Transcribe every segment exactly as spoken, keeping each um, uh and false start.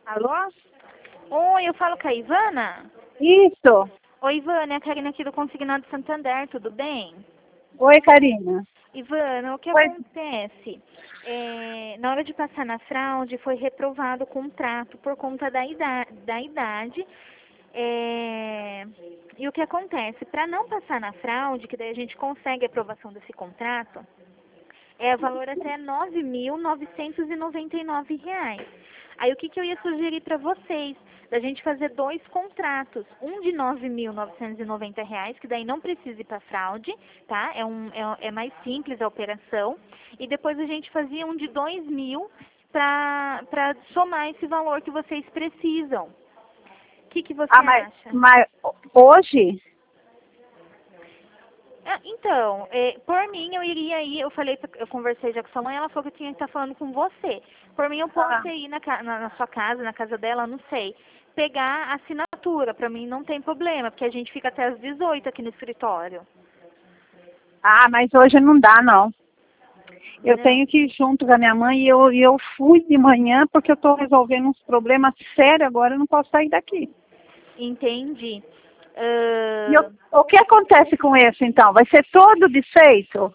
Alô? Oi, eu falo com a Ivana? Isso. Oi, Ivana, é a Karina aqui do Consignado Santander, tudo bem? Oi, Karina. Ivana, o que Oi. acontece? É, na hora de passar na fraude, foi reprovado o contrato por conta da idade. Da idade é, e o que acontece? Para não passar na fraude, que daí a gente consegue a aprovação desse contrato, é valor até nove mil novecentos e noventa e nove reais. Aí o que, que eu ia sugerir para vocês? Da gente fazer dois contratos, um de nove mil novecentos e noventa reais, que daí não precisa ir para fraude, tá? É, um, é, é mais simples a operação. E depois a gente fazia um de dois mil para somar esse valor que vocês precisam. O que, que você Ah, mas, acha? mas hoje? Ah, Então, é, por mim eu iria aí, eu falei, pra- eu conversei já com sua mãe, ela falou que eu tinha que estar falando com você. Por mim eu Ah. posso ir na, ca- na, na sua casa, na casa dela, não sei, pegar a assinatura, pra mim não tem problema, porque a gente fica até às dezoito aqui no escritório. Ah, mas hoje não dá, não. Eu Não, tenho que ir junto com a minha mãe e eu, e eu fui de manhã porque eu estou resolvendo uns problemas sérios agora, eu não posso sair daqui. entendi. E eu- Ah, o que acontece com esse, então? Vai ser todo desfeito?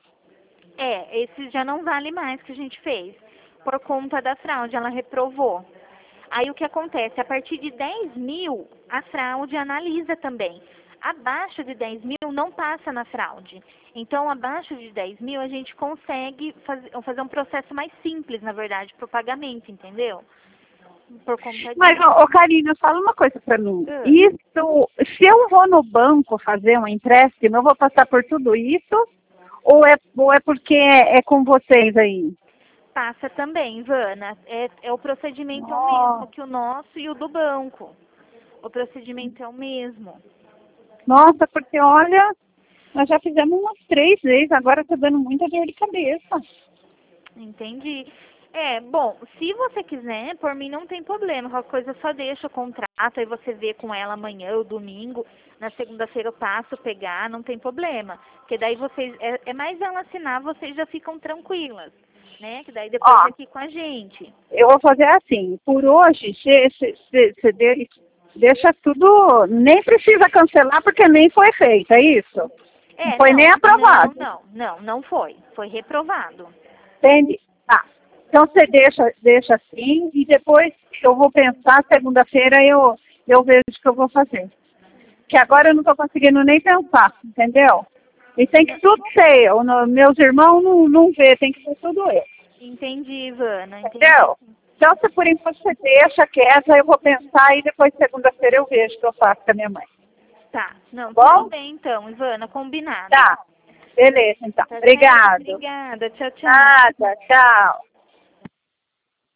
é, esse já não vale mais que a gente fez, por conta da fraude, ela reprovou. Aí o que acontece? A partir de dez mil, a fraude analisa também. Abaixo de dez mil não passa na fraude. Então, abaixo de dez mil, a gente consegue fazer, fazer um processo mais simples, na verdade, para o pagamento, entendeu? Por conta Mas, disso. ô, ô Karina, fala uma coisa para mim. Ah, Isso, se eu vou no banco fazer um empréstimo, eu vou passar por tudo isso? Ou é, ou é porque é, é com vocês aí? Passa também, Ivana. É, é o procedimento é o mesmo Nossa, que o nosso e o do banco. O procedimento é o mesmo. nossa, porque olha, nós já fizemos umas três vezes, agora tá dando muita dor de cabeça. Entendi. É, bom, se você quiser, por mim não tem problema. Qualquer coisa só deixa o contrato, aí você vê com ela amanhã ou domingo. Na segunda-feira eu passo pegar, não tem problema. Porque daí vocês, é, é mais ela assinar, vocês já ficam tranquilas, né? Que daí depois Ó, é aqui com a gente. eu vou fazer assim, por hoje, você deixa tudo, nem precisa cancelar porque nem foi feito, é isso? Não É, foi nem não, não, aprovado, não, não, não foi. Foi reprovado. entende? Tá. Então você deixa, deixa assim e depois eu vou pensar, segunda-feira eu, eu vejo o que eu vou fazer. Que agora eu não estou conseguindo nem pensar, entendeu? E tem que tudo ser eu, no- meus irmãos não, não vê, tem que ser tudo eu. Entendi, Ivana, entendi. Entendeu? Então, se por enquanto você deixa quieta, eu vou pensar e depois segunda-feira eu vejo o que eu faço com a minha mãe. Tá, não, tudo Bom? bem então, Ivana, combinado. Tá. Beleza, então. Tá certo? Obrigado. Obrigada, tchau, tchau. Nada. Tchau.